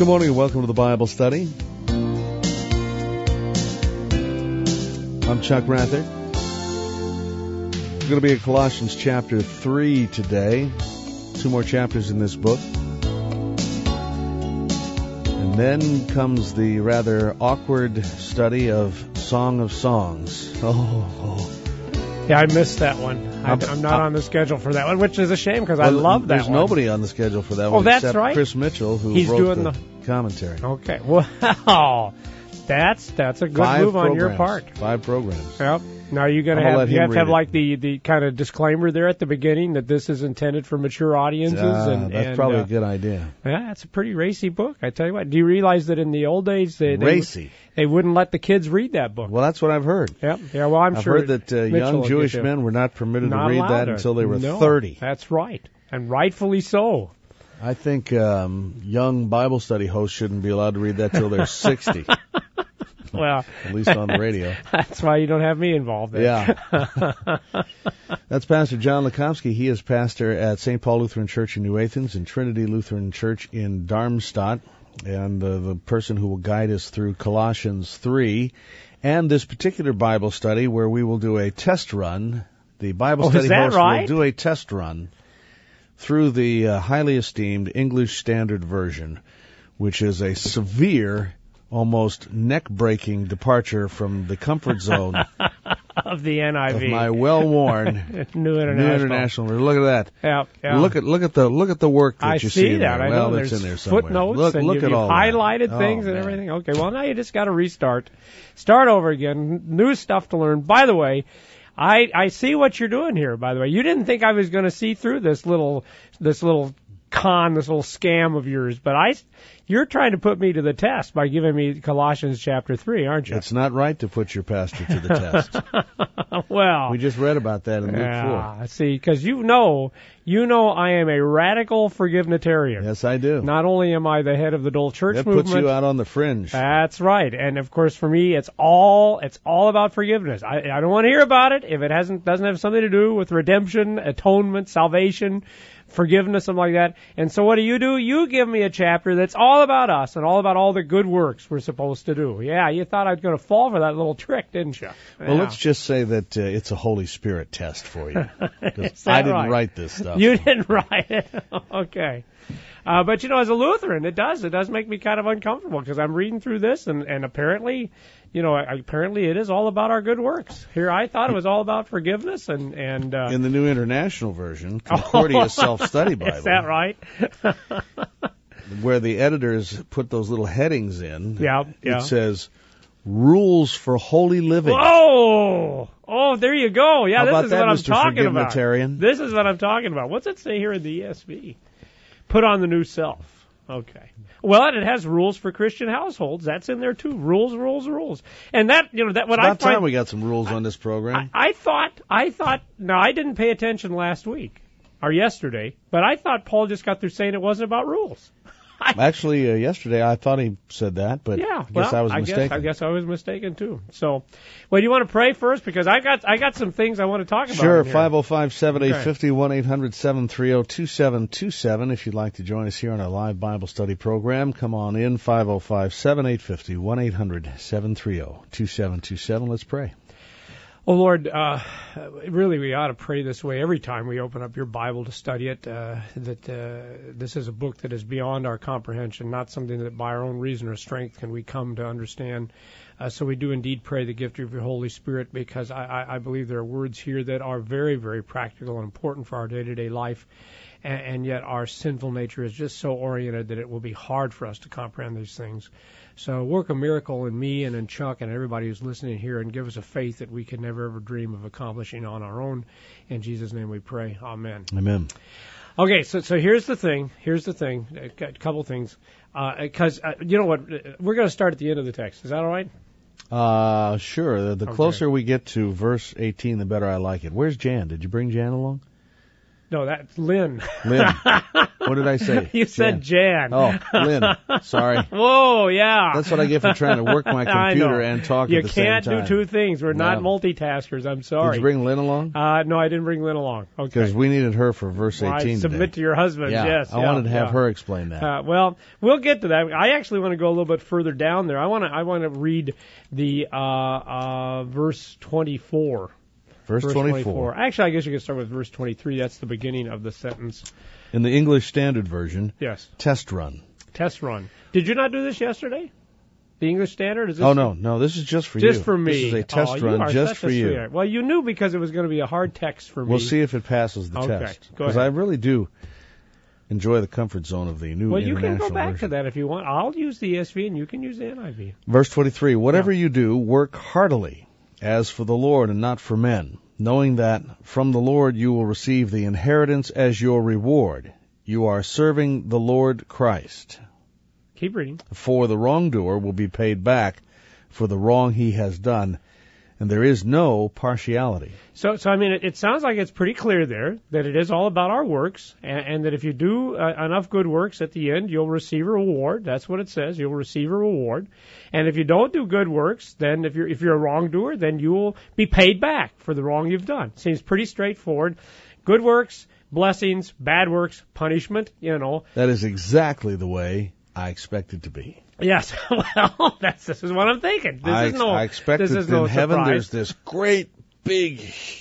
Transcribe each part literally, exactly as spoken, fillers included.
Good morning and welcome to the Bible study. I'm Chuck Rather. We're going to be in Colossians chapter three today. Two more chapters in this book. And then comes the rather awkward study of Song of Songs. Oh, oh. Yeah, I missed that one. I, I'm not on the schedule for that one, which is a shame because well, I love that there's one. There's nobody on the schedule for that oh, one that's except right. Chris Mitchell, who He's wrote doing the, the commentary. Okay. Wow. That's that's a good Five move on programs. your part. Five programs. Yep. Now you're going to have you have to have it. like the, the kind of disclaimer there at the beginning that this is intended for mature audiences. Uh, and that's and, probably uh, a good idea. Yeah, it's a pretty racy book. I tell you what. Do you realize that in the old days they they, racy. they wouldn't let the kids read that book? Well, that's what I've heard. Yep. Yeah. Well, I'm I've sure heard that uh, young Jewish men were not permitted not to read that to. until they were no, thirty. That's right, and rightfully so. I think um, young Bible study hosts shouldn't be allowed to read that till they're sixty. Well, at least on the radio. That's why you don't have me involved there. Yeah. That's Pastor John Lukomsky. He is pastor at Saint Paul Lutheran Church in New Athens and Trinity Lutheran Church in Darmstadt, and uh, the person who will guide us through Colossians three and this particular Bible study where we will do a test run. The Bible oh, study is that host right? will do a test run through the uh, highly esteemed English Standard Version, which is a severe, almost neck-breaking departure from the comfort zone of the N I V, of my well-worn New International. New International. Look at that. Yeah, yeah. Look at look at the look at the work that I you see see that. there. I well, know it's there's in there somewhere. footnotes Look, and look you've, at you've all highlighted that. things oh, and man. everything. Okay, well now you just got to restart, start over again. New stuff to learn. By the way, I I see what you're doing here. By the way, you didn't think I was going to see through this little this little con, this little scam of yours, but I. You're trying to put me to the test by giving me Colossians chapter three, aren't you? It's not right to put your pastor to the test. Well, we just read about that in yeah, Luke four. See, because you know, you know, I am a radical forgivenitarian. Yes, I do. Not only am I the head of the Dole Church that movement, puts you out on the fringe. That's right, and of course, for me, it's all it's all about forgiveness. I, I don't want to hear about it if it hasn't doesn't have something to do with redemption, atonement, salvation. Forgiveness, something like that. And so what do you do? You give me a chapter that's all about us and all about all the good works we're supposed to do. Yeah, you thought I was going to fall for that little trick, didn't you? Well, yeah. let's just say that uh, it's a Holy Spirit test for you. I didn't right? write this stuff. You didn't write it? Okay. Uh, but, you know, as a Lutheran, it does. It does make me kind of uncomfortable because I'm reading through this, and, and apparently, you know, apparently it is all about our good works. Here, I thought it was all about forgiveness and... and uh, in the New International Version, Concordia Self-Study Bible. Is that right? Where the editors put those little headings in, yeah, yeah. it says, Rules for Holy Living. Oh! Oh, there you go. Yeah, How this about is that, what I'm Mister talking about. Forgivenitarian? This is what I'm talking about. What's it say here in the E S V? Put on the new self. Okay. Well, and it has rules for Christian households. That's in there too. Rules, rules, rules. And that, you know, that what it's I about find. time we got some rules on this program. I, I thought, I thought. No, I didn't pay attention last week or yesterday, but I thought Paul just got through saying it wasn't about rules. Actually, uh, yesterday I thought he said that, but yeah, I guess well, I was I mistaken. Guess, I guess I was mistaken too. So, well, do you want to pray first? Because I got I got some things I want to talk about. Sure, five oh five, seven eight five oh, one eight hundred, seven three oh, two seven two seven. If you'd like to join us here on our live Bible study program, come on in, five oh five, seven eight five oh, one eight hundred, seven three oh, two seven two seven. Let's pray. Oh, Lord, uh, really we ought to pray this way every time we open up your Bible to study it, uh, that uh, this is a book that is beyond our comprehension, not something that by our own reason or strength can we come to understand. Uh, so we do indeed pray the gift of your Holy Spirit, because I, I, I believe there are words here that are very, very practical and important for our day-to-day life, and, and yet our sinful nature is just so oriented that it will be hard for us to comprehend these things. So work a miracle in me and in Chuck and everybody who's listening here, and give us a faith that we could never ever dream of accomplishing on our own. In Jesus' name we pray. Amen. Amen. Okay, so so here's the thing. Here's the thing. A, a couple things. Because, uh, uh, you know what, we're going to start at the end of the text. Is that all right? Uh, sure. The, the okay. closer we get to verse eighteen, the better I like it. Where's Jan? Did you bring Jan along? No, that's Lynn. Lynn. What did I say? You said Jan. Oh, Lynn. Sorry. Whoa, yeah. That's what I get for trying to work my computer and talk you at the same time. You can't do two things. We're no. not multitaskers. I'm sorry. Did you bring Lynn along? Uh, no, I didn't bring Lynn along. Okay. Because we needed her for verse well, eighteen I submit today. to your husband, yeah, yes. I yeah, wanted to have yeah. her explain that. Uh, well, we'll get to that. I actually want to go a little bit further down there. I want to I want to read the uh, uh, verse twenty-four. Verse, verse twenty-four. twenty-four. Actually, I guess you can start with verse twenty-three. That's the beginning of the sentence. In the English Standard Version, yes. Test run. Test run. Did you not do this yesterday? The English Standard? Is this oh, no. No, this is just for just you. Just for me. This is a test oh, run you are just such for a you. Sweetheart. Well, you knew because it was going to be a hard text for me. We'll see if it passes the okay. test. Go Because ahead. I really do enjoy the comfort zone of the New well, you International can go back Version. to that if you want. I'll use the E S V and you can use the N I V. Verse twenty-three, whatever yeah. you do, work heartily, as for the Lord and not for men, knowing that from the Lord you will receive the inheritance as your reward. You are serving the Lord Christ. Keep reading. For the wrongdoer will be paid back for the wrong he has done, and there is no partiality. So, so I mean, it, it sounds like it's pretty clear there that it is all about our works, and, and that if you do uh, enough good works at the end, you'll receive a reward. That's what it says. You'll receive a reward. And if you don't do good works, then if you're if you're a wrongdoer, then you will be paid back for the wrong you've done. Seems pretty straightforward. Good works, blessings. Bad works, punishment. You know. That is exactly the way I expect it to be. Yes, well, that's this is what I'm thinking. This I, is no. I expect this that is in no heaven surprise. there's this great, big,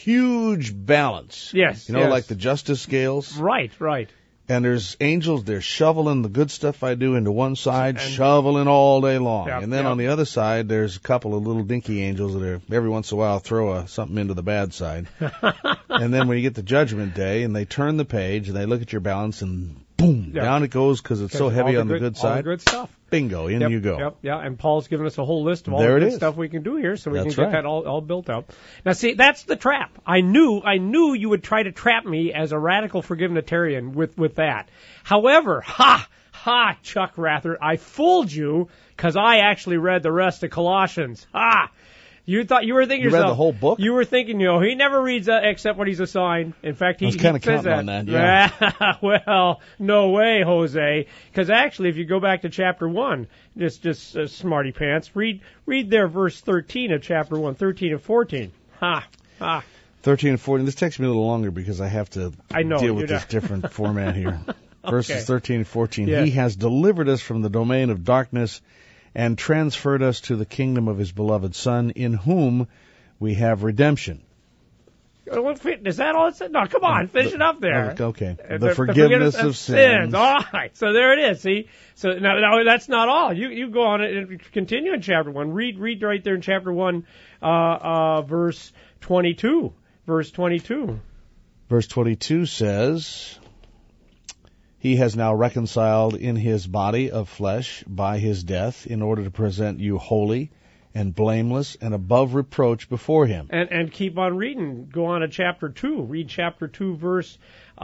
huge balance. Yes, you know, yes. like the justice scales. Right, right. And there's angels. They're shoveling the good stuff I do into one side, And, shoveling all day long. Yep, and then yep. on the other side, there's a couple of little dinky angels that are every once in a while throw a, something into the bad side. And then when you get to Judgment Day, and they turn the page and they look at your balance and. Boom! Yep. Down it goes because it's so heavy the on good, the good all side. the good stuff. Bingo! In yep, you go. Yep, yeah. And Paul's given us a whole list of all There the it good is. stuff we can do here, so we That's can get right. that all, all built up. Now, see, that's the trap. I knew, I knew you would try to trap me as a radical forgivenitarian with with that. However, ha, ha, Chuck Rather, I fooled you because I actually read the rest of Colossians. Ha. You thought you were thinking You read yourself, the whole book? You were thinking, you know, he never reads uh, except what he's assigned. In fact, he, I was kinda he says counting that. on that, yeah. Well, no way, Jose. Because actually, if you go back to chapter one, just just uh, smarty pants, read read there verse thirteen of chapter one, thirteen and fourteen. Ha, ha. thirteen and fourteen. This takes me a little longer because I have to I know, deal with you're this not- different format here. Verses Okay. thirteen and fourteen. Yes. He has delivered us from the domain of darkness and transferred us to the kingdom of his beloved Son, in whom we have redemption. Is that all it said? No, come on, finish it up there. Okay. Uh, The, forgiveness, of sins. All right, so there it is. See, so now, now that's not all. You you go on and continue in chapter one. Read read right there in chapter one, uh, uh, verse twenty-two. Verse twenty-two. Verse twenty-two says, He has now reconciled in his body of flesh by his death in order to present you holy and blameless and above reproach before him. And and keep on reading. Go on to chapter two. Read chapter two, verse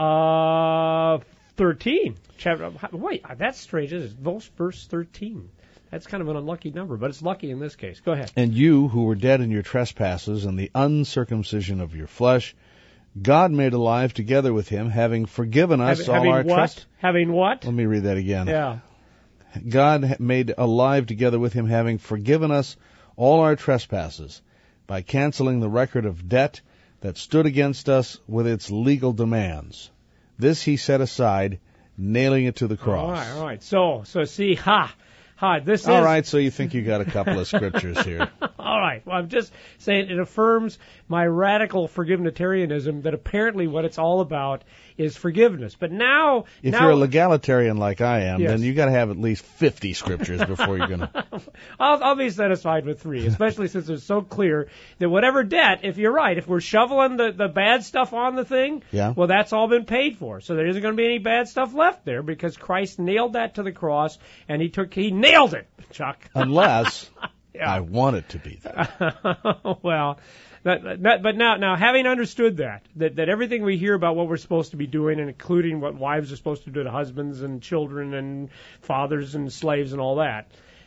uh, thirteen. Chapter. Wait, that's strange. Isn't it? Verse thirteen. That's kind of an unlucky number, but it's lucky in this case. Go ahead. And you who were dead in your trespasses and the uncircumcision of your flesh, God made alive together with him, having forgiven us Having, all having our what? trespasses. Having what? Let me read that again. Yeah. God made alive together with him, having forgiven us all our trespasses, by canceling the record of debt that stood against us with its legal demands. This he set aside, nailing it to the cross. All right, all right. So, so see, ha, ha. This is All right, so you think you got a couple of scriptures here. All right. Well, I'm just saying it affirms my radical forgivenitarianism that apparently what it's all about is forgiveness. But now, If now, you're a legalitarian like I am, Yes. then you got to have at least fifty scriptures before you're going to. I'll, I'll be satisfied with three, especially since it's so clear that whatever debt, if you're right, if we're shoveling the, the bad stuff on the thing, Yeah. well, that's all been paid for. So there isn't going to be any bad stuff left there because Christ nailed that to the cross and he took, he nailed it, Chuck. Unless Yeah. I want it to be that. Well, that, that, but now, now having understood that, that, that everything we hear about what we're supposed to be doing, and including what wives are supposed to do to husbands and children and fathers and slaves and all that,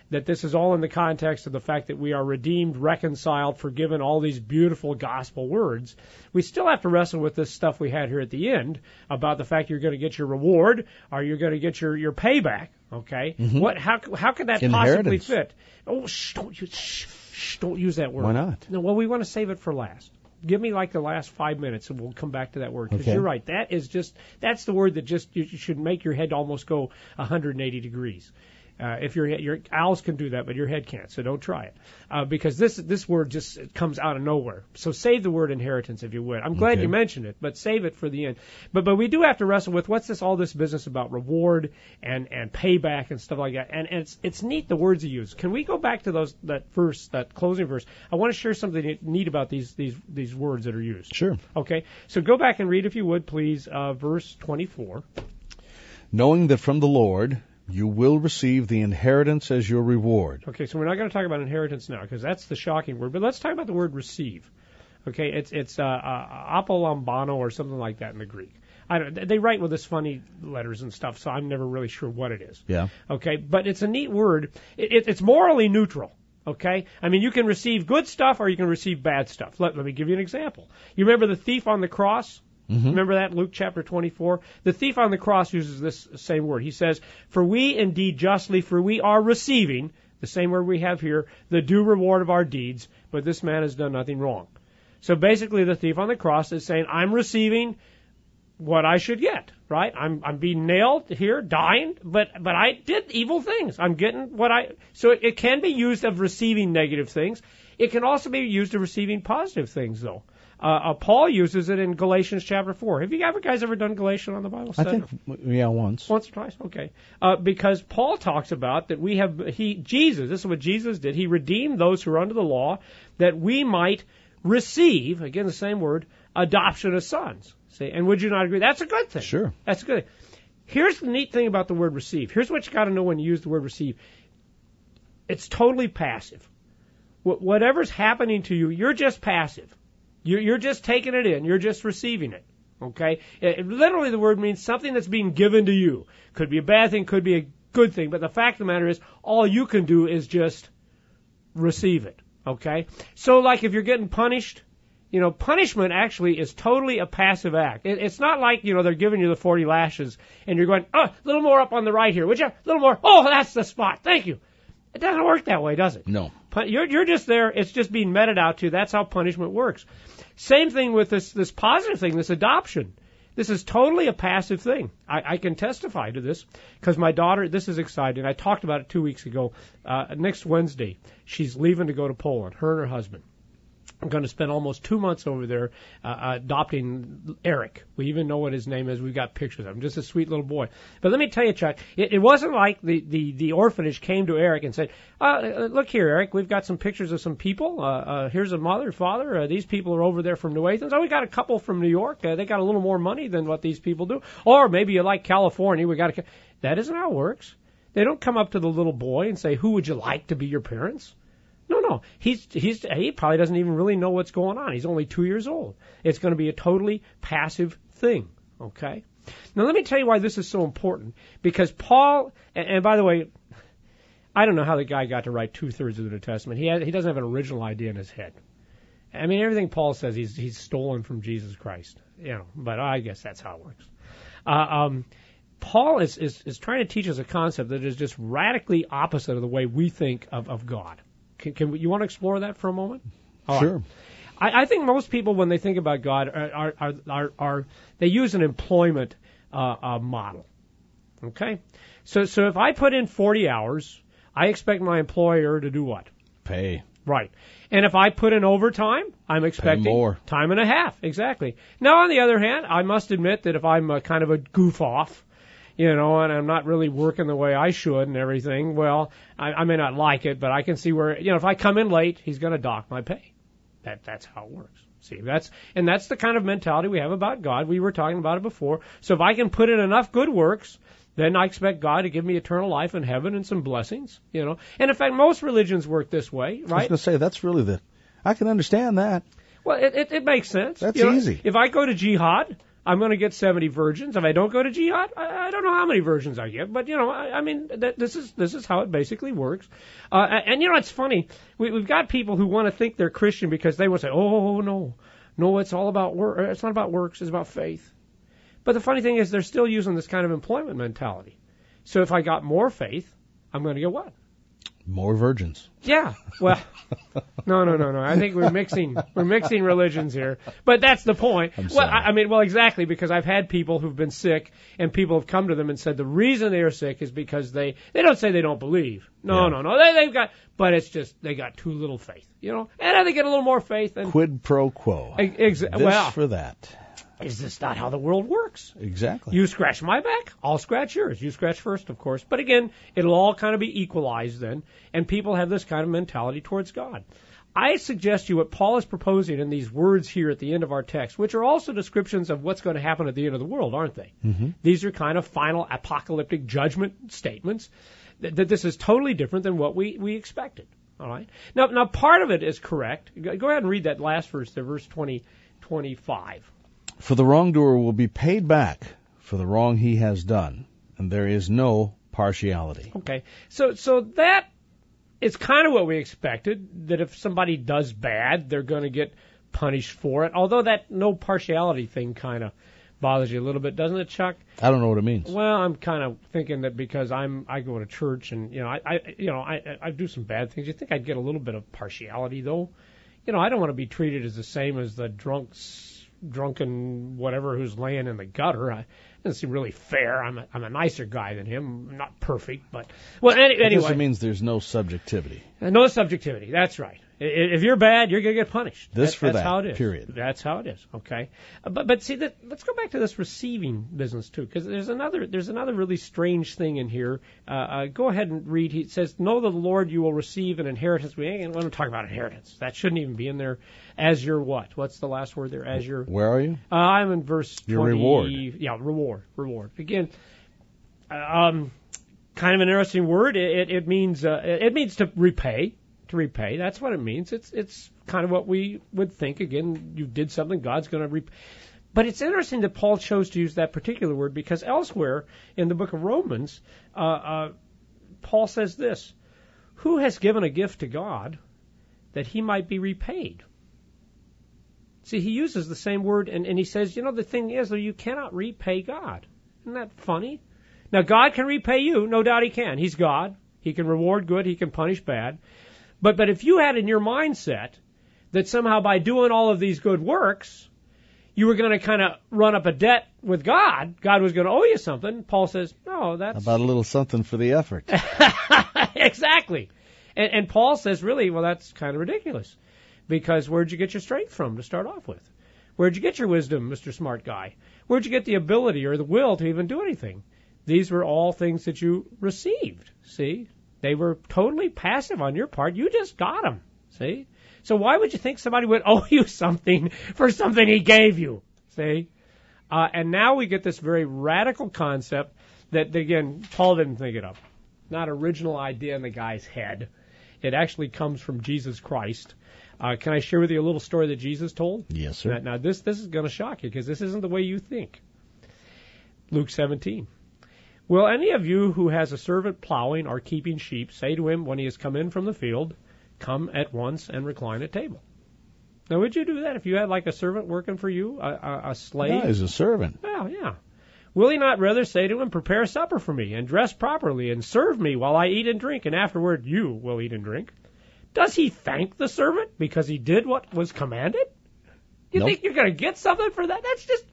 that this is all in the context of the fact that we are redeemed, reconciled, forgiven, all these beautiful gospel words, we still have to wrestle with this stuff we had here at the end about the fact you're going to get your reward or you're going to get your, your payback. Okay? Mm-hmm. What? How? How could that possibly fit? Oh, shh! Don't use, shh, shh! Don't use that word. Why not? No. Well, we want to save it for last. Give me like the last five minutes, and we'll come back to that word. Because okay. You're right. That is just that's the word that just you should make your head almost go one hundred eighty degrees. Uh, if your your owls can do that, but your head can't, so don't try it. Uh, because this this word just comes out of nowhere. So save the word inheritance if you would. I'm glad okay. you mentioned it, but save it for the end. But but we do have to wrestle with what's this all this business about reward and and payback and stuff like that. And, and it's it's neat the words you use. Can we go back to those that verse, that closing verse? I want to share something neat about these these these words that are used. Sure. Okay. So go back and read if you would, please, uh, verse twenty-four. Knowing that from the Lord you will receive the inheritance as your reward. Okay, so we're not going to talk about inheritance now because that's the shocking word. But let's talk about the word receive. Okay, it's it's uh, uh, apolambano or something like that in the Greek. I don't, they write with this funny letters and stuff, so I'm never really sure what it is. Yeah. Okay, but it's a neat word. It, it, it's morally neutral. Okay, I mean you can receive good stuff or you can receive bad stuff. Let, let me give you an example. You remember the thief on the cross? Mm-hmm. Remember that, Luke chapter twenty-four? The thief on the cross uses this same word. He says, for we indeed justly, for we are receiving, the same word we have here, the due reward of our deeds, but this man has done nothing wrong. So basically the thief on the cross is saying, I'm receiving what I should get, right? I'm I'm being nailed here, dying, but but I did evil things. I'm getting what I... So it, it can be used of receiving negative things. It can also be used of receiving positive things, though. Uh, uh, Paul uses it in Galatians chapter four. Have you ever guys ever done Galatians on the Bible study? I think, yeah, once. Once or twice? Okay. Uh, because Paul talks about that we have, he, Jesus, this is what Jesus did. He redeemed those who are under the law that we might receive, again the same word, adoption as sons. See, and would you not agree? That's a good thing. Sure. That's a good thing. Here's the neat thing about the word receive. Here's what you got to know when you use the word receive. It's totally passive. Wh- whatever's happening to you, you're just passive. You're, you're just taking it in. You're just receiving it. Okay? It, literally, the word means something that's being given to you. Could be a bad thing, could be a good thing. But the fact of the matter is, all you can do is just receive it. Okay? So, like if you're getting punished, you know, punishment actually is totally a passive act. It, it's not like, you know, they're giving you the forty lashes and you're going, oh, a little more up on the right here, would you? A little more. Oh, that's the spot. Thank you. It doesn't work that way, does it? No. You're, you're just there. It's just being meted out to. That's how punishment works. Same thing with this, this positive thing, this adoption. This is totally a passive thing. I, I can testify to this because my daughter, this is exciting. I talked about it two weeks ago. Uh, next Wednesday, she's leaving to go to Poland, her and her husband. I'm going to spend almost two months over there uh, adopting Eric. We even know what his name is. We've got pictures of him. Just a sweet little boy. But let me tell you, Chuck, it, it wasn't like the, the, the orphanage came to Eric and said, uh, look here, Eric, we've got some pictures of some people. Uh, uh, here's a mother, father. Uh, these people are over there from New Athens. Oh, we got a couple from New York. Uh, they got a little more money than what these people do. Or maybe you like California. We got a... That isn't how it works. They don't come up to the little boy and say, who would you like to be your parents? No, no. He's he's he probably doesn't even really know what's going on. He's only two years old. It's going to be a totally passive thing. Okay. Now let me tell you why this is so important. Because Paul, and, and by the way, I don't know how the guy got to write two thirds of the New Testament. He has, he doesn't have an original idea in his head. I mean, everything Paul says he's he's stolen from Jesus Christ. You know, but I guess that's how it works. Uh, um, Paul is, is is trying to teach us a concept that is just radically opposite of the way we think of of God. Can, can we, you want to explore that for a moment? All sure. Right. I, I think most people, when they think about God, are are are, are, are they use an employment uh, uh, model. Okay, so so if I put in forty hours, I expect my employer to do what? Pay. Right. And if I put in overtime, I'm expecting Pay more. Time and a half. Exactly. Now, on the other hand, I must admit that if I'm a, kind of a goof off, you know, and I'm not really working the way I should and everything, well, I, I may not like it, but I can see where, you know, if I come in late, he's going to dock my pay. That that's how it works. See, that's and that's the kind of mentality we have about God. We were talking about it before. So if I can put in enough good works, then I expect God to give me eternal life in heaven and some blessings, you know. And in fact, most religions work this way, right? I was going to say, that's really the, I can understand that. Well, it, it, it makes sense. That's you know, easy. If I go to jihad, I'm going to get seventy virgins. If I don't go to jihad, I, I don't know how many virgins I get, but you know, I, I mean, that, this is this is how it basically works. Uh, and you know, it's funny. We, we've got people who want to think they're Christian because they want to say, "Oh no, no, it's all about work. It's not about works. It's about faith." But the funny thing is, they're still using this kind of employment mentality. So if I got more faith, I'm going to get what? More virgins. Yeah. Well, no, no, no, no. I think we're mixing we're mixing religions here. But that's the point. I'm well, sorry. I, I mean, well, exactly, because I've had people who've been sick, and people have come to them and said the reason they are sick is because they they don't say they don't believe. No, Yeah. no, no. They they've got, but it's just they got too little faith, you know. And then they get a little more faith. And Quid pro quo. Ex- this well, for that. is this not how the world works? Exactly. You scratch my back, I'll scratch yours. You scratch first, of course. But again, it'll all kind of be equalized then, and people have this kind of mentality towards God. I suggest to you what Paul is proposing in these words here at the end of our text, which are also descriptions of what's going to happen at the end of the world, aren't they? Mm-hmm. These are kind of final apocalyptic judgment statements, that, that this is totally different than what we, we expected. All right. Now, now part of it is correct. Go go ahead and read that last verse there, verse twenty, twenty-five. For the wrongdoer will be paid back for the wrong he has done, and there is no partiality. Okay, so so that is kind of what we expected, that if somebody does bad, they're going to get punished for it. Although that no partiality thing kind of bothers you a little bit, doesn't it, Chuck? I don't know what it means. Well, I'm kind of thinking that because I'm I go to church and you know I, I you know I I do some bad things. You think I'd get a little bit of partiality though? You know, I don't want to be treated as the same as the drunks. drunken whatever who's laying in the gutter. I, it doesn't seem really fair. I'm a, I'm a nicer guy than him. I'm not perfect, but well. Any, I anyway, guess it means there's no subjectivity. no subjectivity. That's right. I- If you're bad, you're gonna get punished. This that, for that's that. how it is. Period. That's how it is. Okay. Uh, But but see that. Let's go back to this receiving business too, because there's another there's another really strange thing in here. Uh, uh, go ahead and read. He says, "Know the Lord, you will receive an inheritance." We ain't going to talk about inheritance. That shouldn't even be in there. As your what? What's the last word there? As your. Where are you? Uh, I'm in verse Your twenty. reward. Yeah, reward, reward. Again, um, kind of an interesting word. It, it, it means uh, it means to repay. To repay. That's what it means. It's it's kind of what we would think. Again, you did something, God's going to repay. But it's interesting that Paul chose to use that particular word because elsewhere in the book of Romans, uh, uh, Paul says this: "Who has given a gift to God that he might be repaid?" See, he uses the same word, and, and he says, you know, the thing is, though, you cannot repay God. Isn't that funny? Now, God can repay you. No doubt he can. He's God. He can reward good. He can punish bad. But but if you had in your mindset that somehow by doing all of these good works, you were going to kind of run up a debt with God, God was going to owe you something, Paul says, no, that's... About a little something for the effort. Exactly. And, and Paul says, really, well, that's kind of ridiculous. Because where'd you get your strength from to start off with? Where'd you get your wisdom, Mister Smart Guy? Where'd you get the ability or the will to even do anything? These were all things that you received, see? They were totally passive on your part. You just got them, see? So why would you think somebody would owe you something for something he gave you, see? Uh, and now we get this very radical concept that, again, Paul didn't think it up. Not original idea in the guy's head. It actually comes from Jesus Christ. Uh, can I share with you a little story that Jesus told? Yes, sir. Now, now this this is going to shock you because this isn't the way you think. Luke seventeen. Will any of you who has a servant plowing or keeping sheep say to him when he has come in from the field, come at once and recline at table? Now, would you do that if you had like a servant working for you, a, a, a slave? Yeah, he's a servant. Well, yeah. Will he not rather say to him, prepare supper for me and dress properly and serve me while I eat and drink, and afterward you will eat and drink? Does he thank the servant because he did what was commanded? You Nope. think you're going to get something for that? That's just...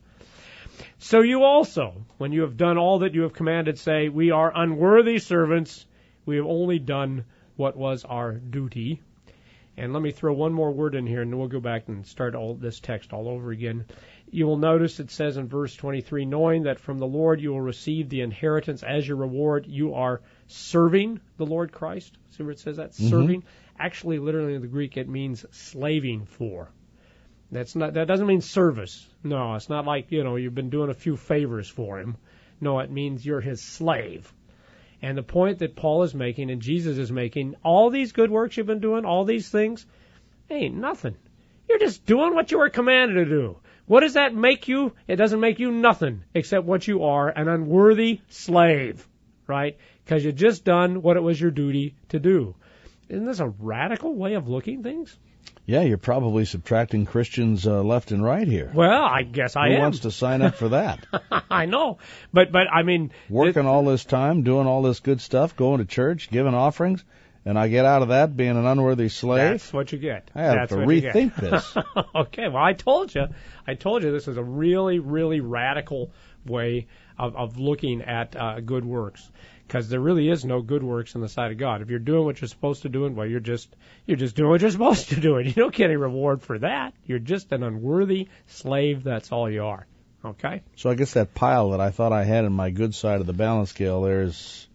So you also, when you have done all that you have commanded, say, we are unworthy servants. We have only done what was our duty. And let me throw one more word in here, and then we'll go back and start all this text all over again. You will notice it says in verse twenty-three, knowing that from the Lord you will receive the inheritance as your reward, you are serving the Lord Christ. See where it says that? Mm-hmm. Serving. Actually, literally in the Greek, it means slaving for. That's not. That doesn't mean service. No, it's not like, you know, you've been doing a few favors for him. No, it means you're his slave. And the point that Paul is making and Jesus is making, all these good works you've been doing, all these things, ain't nothing. You're just doing what you were commanded to do. What does that make you? It doesn't make you nothing except what you are, an unworthy slave, right? Because you just done what it was your duty to do. Isn't this a radical way of looking at things? Yeah, you're probably subtracting Christians uh, left and right here. Well, I guess I Who am. Who wants to sign up for that? I know, but but I mean, working it, all this time, doing all this good stuff, going to church, giving offerings, and I get out of that being an unworthy slave. That's what you get. I have That's to what rethink this. Okay, well, I told you, I told you this is a really, really radical way of, of looking at uh, good works. Because there really is no good works in the sight of God. If you're doing what you're supposed to do, well, you're just you're just doing what you're supposed to do, and you don't get any reward for that. You're just an unworthy slave. That's all you are. Okay. So I guess that pile that I thought I had in my good side of the balance scale there is.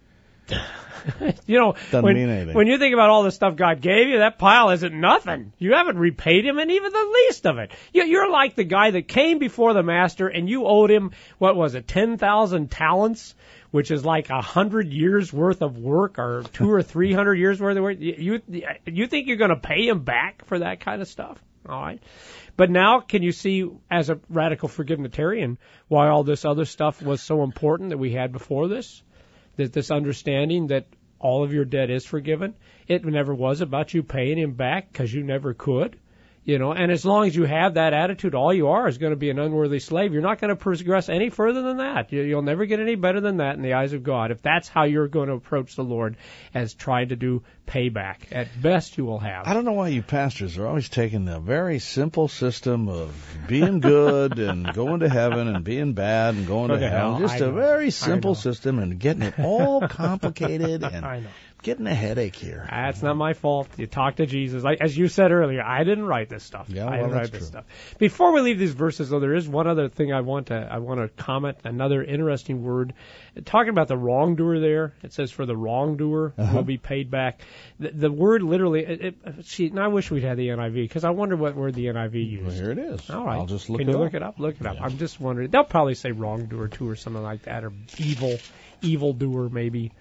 you know, doesn't when, mean anything. When you think about all the stuff God gave you, that pile isn't nothing. You haven't repaid him, and even the least of it. You, you're like the guy that came before the master, and you owed him, what was it, ten thousand talents, which is like a hundred years worth of work, or two or three hundred years worth of work. You you, you think you're going to pay him back for that kind of stuff? All right. But now, can you see, as a radical forgivenitarian, why all this other stuff was so important that we had before this? That this understanding that all of your debt is forgiven. It never was about you paying him back because you never could. You know, and as long as you have that attitude, all you are is going to be an unworthy slave. You're not going to progress any further than that. You'll never get any better than that in the eyes of God. If that's how you're going to approach the Lord, as trying to do payback, at best you will have. I don't know why you pastors are always taking the very simple system of being good and going to heaven and being bad and going Go to to hell. hell. Just I a know. very simple system and getting it all complicated and I know. getting a headache here. That's not my fault. You talk to Jesus. Like, as you said earlier, I didn't write this stuff. Yeah, I well, didn't that's write this true. stuff. Before we leave these verses, though, there is one other thing I want to I want to comment. Another interesting word, talking about the wrongdoer. There, it says, "For the wrongdoer Uh-huh. will be paid back." The, the word literally. It, it, see, and I wish we'd had the N I V, because I wonder what word the N I V used. Well, here it is. All right. I'll just look Can it you up. look it up? Look it up. Yeah. I'm just wondering. They'll probably say wrongdoer too, or something like that, or evil, evildoer maybe.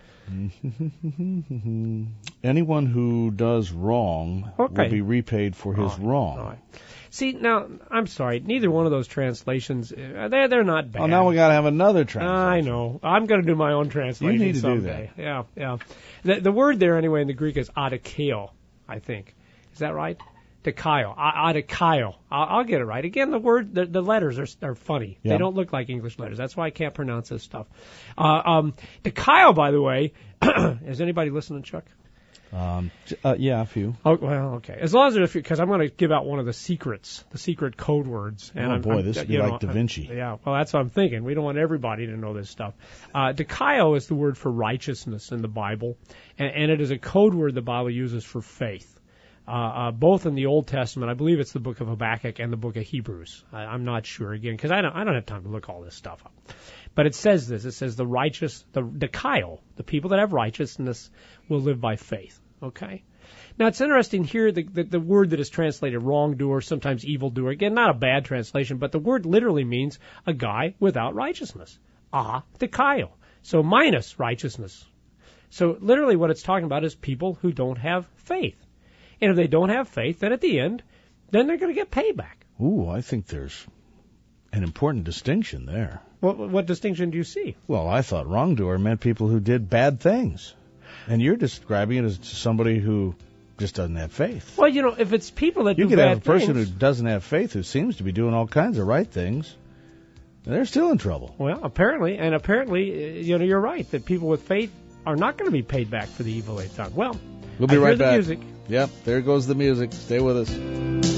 Anyone who does wrong Okay. will be repaid for his All right. wrong. All right. See, now, I'm sorry, neither one of those translations, uh, they're, they're not bad. Oh, now we got to have another translation. I know. I'm going to do my own translation You need to do someday. Yeah, yeah. The, the word there, anyway, in the Greek is adikeo, I think. Is that right? Dikaio. Adikaio. I'll, I'll get it right. Again, the word, the, the letters are, are funny. Yeah. They don't look like English letters. That's why I can't pronounce this stuff. Uh, um, Dikaio, by the way, is anybody listening, Chuck? Um, j- uh, yeah, a few. Oh, well, okay. As long as there's a few, because I'm going to give out one of the secrets, the secret code words. And Oh, I'm, boy, I'm, this would be you know, like Da Vinci. uh, yeah, well, that's what I'm thinking. We don't want everybody to know this stuff. Uh, Dikaio is the word for righteousness in the Bible, and, and it is a code word the Bible uses for faith. Uh, uh, both in the Old Testament, I believe it's the book of Habakkuk and the book of Hebrews. I, I'm not sure, again, because I don't, I don't have time to look all this stuff up. But it says this. It says the righteous, the Dikaio, the people that have righteousness will live by faith. Okay? Now, it's interesting here, the, the, the word that is translated wrongdoer, sometimes evildoer. Again, not a bad translation, but the word literally means a guy without righteousness. Ah, Dikaio. So minus righteousness. So literally what it's talking about is people who don't have faith. And if they don't have faith, then at the end, then they're going to get payback. Ooh, I think there's an important distinction there. What, what distinction do you see? Well, I thought wrongdoer meant people who did bad things. And you're describing it as somebody who just doesn't have faith. Well, you know, if it's people that You do could bad have a person things, who doesn't have faith who seems to be doing all kinds of right things, and they're still in trouble. well, apparently, and apparently, uh, you know, you're right, that people with faith are not going to be paid back for the evil they've done. Well, We'll be I right hear the back. music. Yep, there goes the music. Stay with us.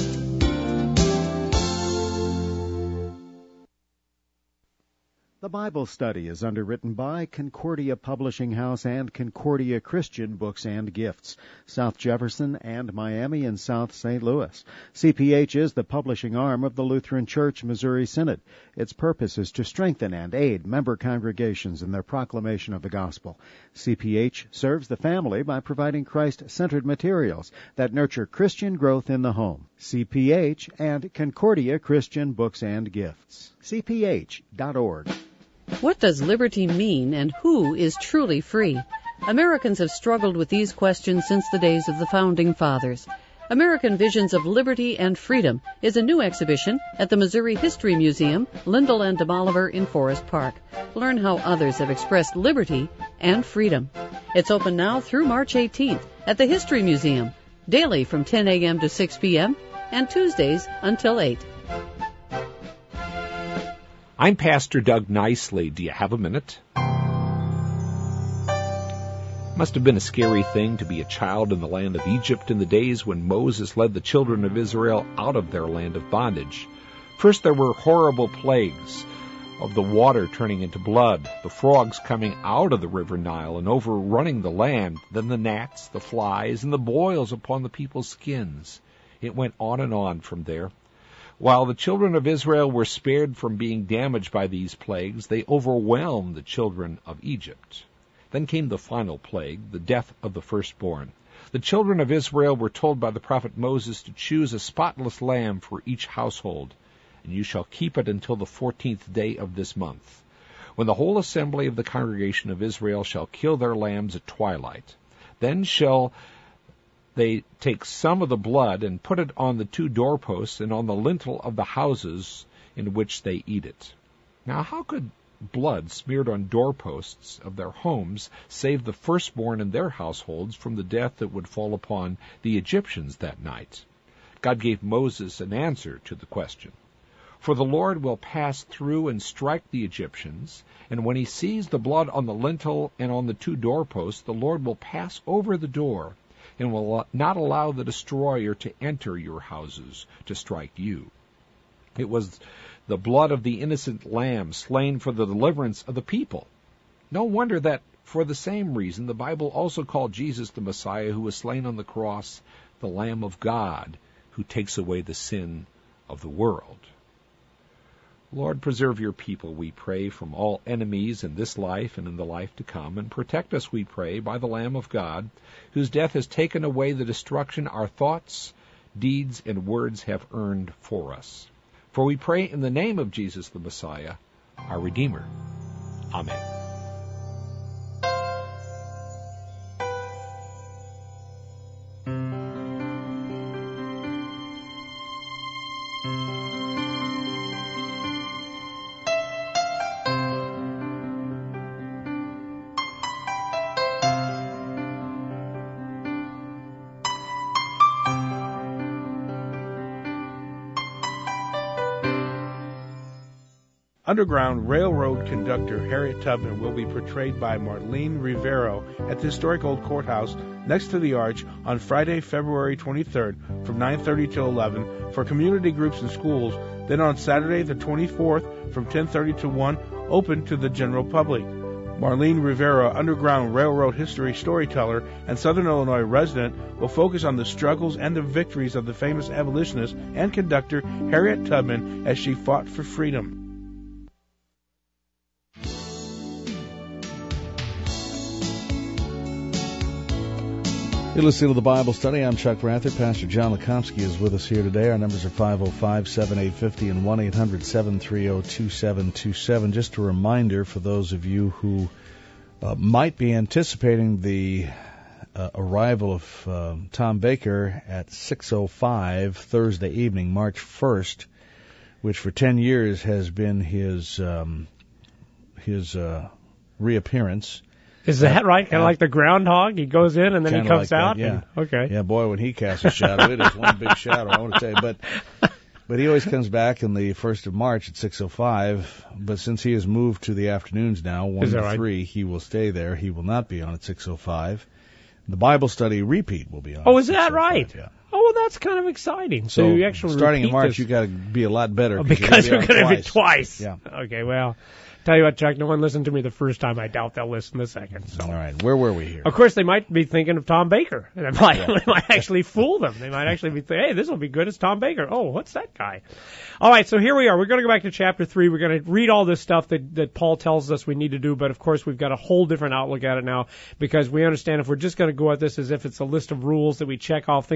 The Bible Study is underwritten by Concordia Publishing House and Concordia Christian Books and Gifts, South Jefferson and Miami and South Saint Louis. C P H is the publishing arm of the Lutheran Church Missouri Synod. Its purpose is to strengthen and aid member congregations in their proclamation of the gospel. C P H serves the family by providing Christ-centered materials that nurture Christian growth in the home. C P H and Concordia Christian Books and Gifts. C P H dot org. What does liberty mean, and who is truly free? Americans have struggled with these questions since the days of the Founding Fathers. American Visions of Liberty and Freedom is a new exhibition at the Missouri History Museum, Lyndall and de Bolivar in Forest Park. Learn how others have expressed liberty and freedom. It's open now through March eighteenth at the History Museum, daily from ten a.m. to six p.m. and Tuesdays until eight. I'm Pastor Doug Nicely. Do you have a minute? Must have been a scary thing to be a child in the land of Egypt in the days when Moses led the children of Israel out of their land of bondage. First there were horrible plagues of the water turning into blood, the frogs coming out of the river Nile and overrunning the land, then the gnats, the flies, and the boils upon the people's skins. It went on and on from there. While the children of Israel were spared from being damaged by these plagues, they overwhelmed the children of Egypt. Then came the final plague, the death of the firstborn. The children of Israel were told by the prophet Moses to choose a spotless lamb for each household, and you shall keep it until the fourteenth day of this month, when the whole assembly of the congregation of Israel shall kill their lambs at twilight. Then shall they take some of the blood and put it on the two doorposts and on the lintel of the houses in which they eat it. Now how could blood smeared on doorposts of their homes save the firstborn in their households from the death that would fall upon the Egyptians that night? God gave Moses an answer to the question. For the Lord will pass through and strike the Egyptians, and when he sees the blood on the lintel and on the two doorposts, the Lord will pass over the door and will not allow the destroyer to enter your houses to strike you. It was the blood of the innocent lamb slain for the deliverance of the people. No wonder that, for the same reason, the Bible also called Jesus the Messiah, who was slain on the cross, the Lamb of God, who takes away the sin of the world. Lord, preserve your people, we pray, from all enemies in this life and in the life to come, and protect us, we pray, by the Lamb of God, whose death has taken away the destruction our thoughts, deeds, and words have earned for us. For we pray in the name of Jesus the Messiah, our Redeemer. Amen. Underground Railroad conductor Harriet Tubman will be portrayed by Marlene Rivero at the historic old courthouse next to the Arch on Friday, February twenty-third from nine thirty till eleven for community groups and schools. Then on Saturday the twenty-fourth from ten thirty to one, open to the general public. Marlene Rivera, Underground Railroad history storyteller and Southern Illinois resident, will focus on the struggles and the victories of the famous abolitionist and conductor Harriet Tubman as she fought for freedom. You're listening to the Bible Study. I'm Chuck Rather. Pastor John Lekomsky is with us here today. Our numbers are five oh five, seven eight five oh and one eight hundred, seven three oh, two seven two seven. Just a reminder for those of you who uh, might be anticipating the uh, arrival of uh, Tom Baker at six oh five Thursday evening, March first, which for ten years has been his um, his uh, reappearance. Is that right? Kind of like the groundhog? He goes in and then he comes like out? That, yeah. And, okay. Yeah, boy, when he casts a shadow, it is one big shadow, I want to tell you. But, but he always comes back in the first of March at six oh five. But since he has moved to the afternoons now, one to right? three, he will stay there. He will not be on at six oh five. The Bible study repeat will be on. Oh, is that right? Yeah. Oh, well, that's kind of exciting. So, so you actually starting in March, this. you got to be a lot better. Oh, because we're going to be twice. Yeah. Okay, well. Tell you what, Chuck, no one listened to me the first time. I doubt they'll listen the second. So. All right, where were we here? Of course, they might be thinking of Tom Baker. And it might, yeah. They might actually fool them. They might actually be thinking, hey, this will be good. It's Tom Baker. Oh, what's that guy? All right, so here we are. We're going to go back to chapter three. We're going to read all this stuff that, that Paul tells us we need to do. But, of course, we've got a whole different outlook at it now because we understand if we're just going to go at this as if it's a list of rules that we check off, things we're going to do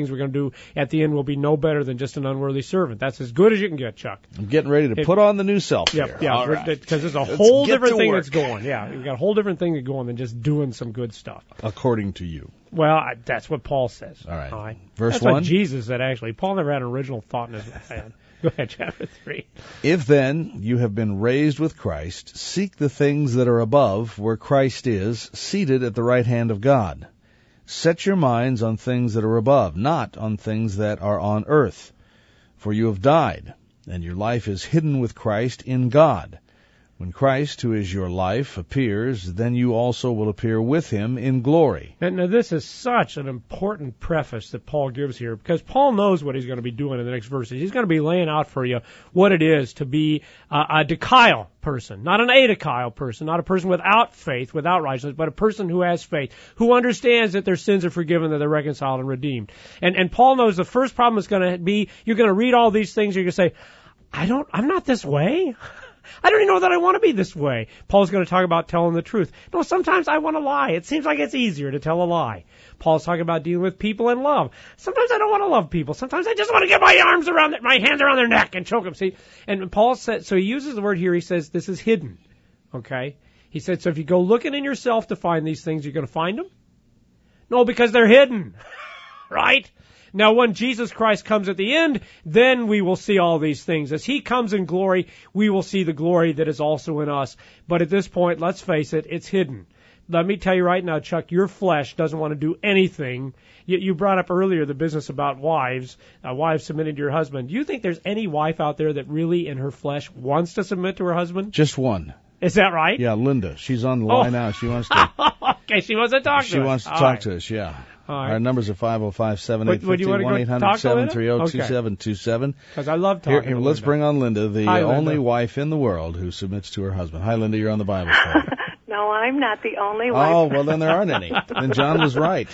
who at the end will be no better than just an unworthy servant. That's as good as you can get, Chuck. I'm getting ready to It- put on the new self Yep, here. yeah, All right. because there's a Let's whole get different to thing work. that's going. Yeah, you've got a whole different thing that's going than just doing some good stuff. According to you. Well, I, that's what Paul says. All right. All right. Verse that's one. what Jesus said, actually. Paul never had an original thought in his head. Go ahead, chapter three. If then you have been raised with Christ, seek the things that are above, where Christ is, seated at the right hand of God. Set your minds on things that are above, not on things that are on earth. For you have died, and your life is hidden with Christ in God. When Christ, who is your life, appears, then you also will appear with him in glory. And now this is such an important preface that Paul gives here, because Paul knows what he's going to be doing in the next verses. He's going to be laying out for you what it is to be a, a dikaios person, not an adikaios person, not a person without faith, without righteousness, but a person who has faith, who understands that their sins are forgiven, that they're reconciled and redeemed. And and Paul knows the first problem is going to be, you're going to read all these things, you're going to say, I don't, I'm not this way. I don't even know that I want to be this way. Paul's going to talk about telling the truth. No, sometimes I want to lie. It seems like it's easier to tell a lie. Paul's talking about dealing with people in love. Sometimes I don't want to love people. Sometimes I just want to get my arms around their, my hands around their neck and choke them. See, and Paul said, so he uses the word here. He says this is hidden. Okay. He said, so if you go looking in yourself to find these things, you're going to find them? No, because they're hidden. Right? Now, when Jesus Christ comes at the end, then we will see all these things. As he comes in glory, we will see the glory that is also in us. But at this point, let's face it, it's hidden. Let me tell you right now, Chuck, your flesh doesn't want to do anything. You, you brought up earlier the business about wives, uh, wives submitting to your husband. Do you think there's any wife out there that really in her flesh wants to submit to her husband? Just one. Is that right? Yeah, Linda. She's on the line Oh. now. She wants to. Okay, she wants to talk to She us. wants to All talk right. to us. Yeah. All right. Our numbers are five oh five, seven Would- eight would you five wanna oh, go one eight talk hundred, to seven Linda? three oh, two seven two seven. Because I love Here, talking here, to let's Linda. bring on Linda, the Hi, Linda. only wife in the world who submits to her husband. Hi, Linda. You're on the Bible Story. No, I'm not the only one. Oh, well, then there aren't any. Then John was right.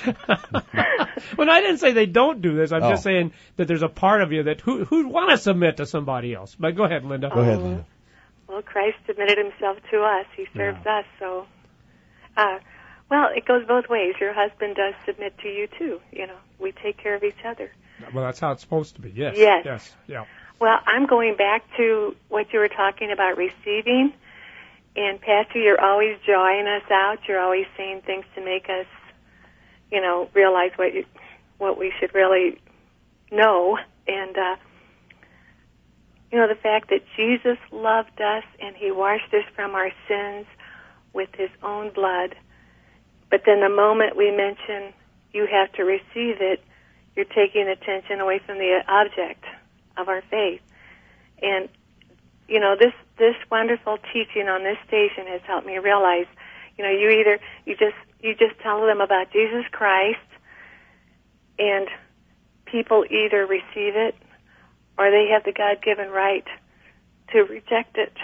Well, I didn't say they don't do this. I'm Oh. just saying that there's a part of you that who who want to submit to somebody else. But go ahead, Linda. Go ahead, Linda. Well, Christ submitted himself to us. He serves us, so. Uh, well, it goes both ways. Your husband does submit to you, too. You know, we take care of each other. Well, that's how it's supposed to be. Yes. Yes. Yes. Yeah. Well, I'm going back to what you were talking about receiving. And, Pastor, you're always drawing us out. You're always saying things to make us, you know, realize what you, what we should really know. And, uh, you know, the fact that Jesus loved us and he washed us from our sins with his own blood. But then the moment we mention you have to receive it, you're taking attention away from the object of our faith. And, you know, this, this wonderful teaching on this station has helped me realize, you know, you either, you just, you just tell them about Jesus Christ and people either receive it or they have the God-given right to reject it.